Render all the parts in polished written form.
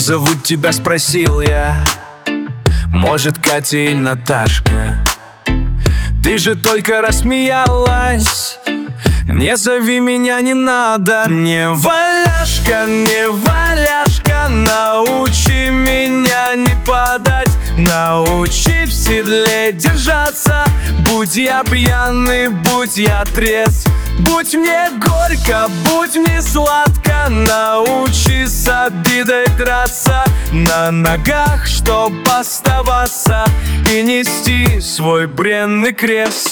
зовут тебя, спросил я. Может, Катя или Наташка? Ты же только рассмеялась. Не зови меня, не надо. Не валяшка, не валяшка, научи меня не падать. Научи в седле держаться. Будь я пьяный, будь я трезв, будь мне горько, будь мне сладко. Научи с обидой драться, на ногах, чтоб оставаться и нести свой бренный крест.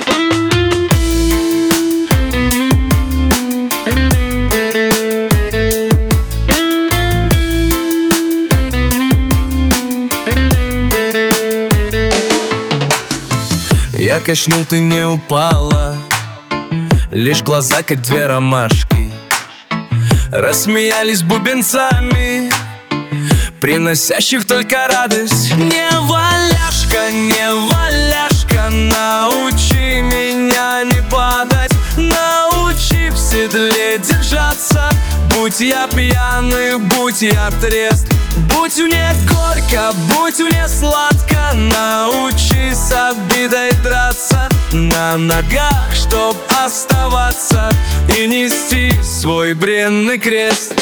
Я качнул, ты не упала, лишь глаза, как две ромашки, рассмеялись бубенцами, приносящих только радость. Не валяшка, не валяшка, научи меня не падать. Научи в седле держаться. Будь я пьяный, будь я трезв, будь мне горько, будь мне сладко. Научи с обидой драться, на ногах, чтоб оставаться и нести свой бренный крест.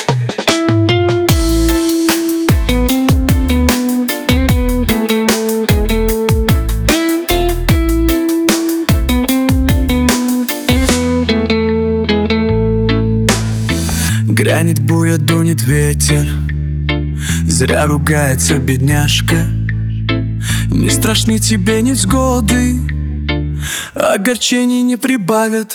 Грянет буря, дунет ветер, зря ругается бедняжка. Не страшны тебе невзгоды, огорчений не прибавят.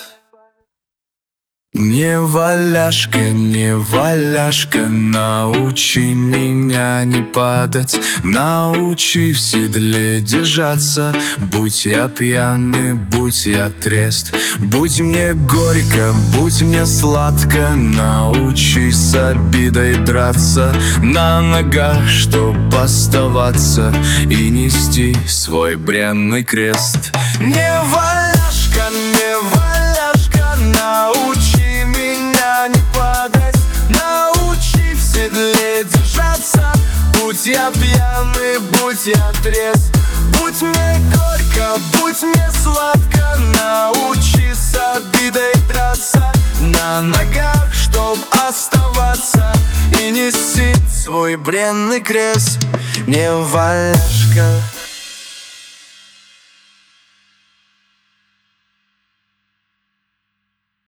Не валяшка, не валяшка, научи меня не падать. Научи в седле держаться. Будь я пьяный, будь я трезв, будь мне горько, будь мне сладко. Научи с обидой драться, на ногах, чтоб оставаться и нести свой бренный крест. Не валяшка, не валяшка, научи меня не падать. Научи в седле держаться. Будь я пьяный, будь я трезв, будь мне горько, будь мне сладко. Научи с обидой драться, на ногах, чтоб оставаться и нести свой бренный крест. Не валяшка.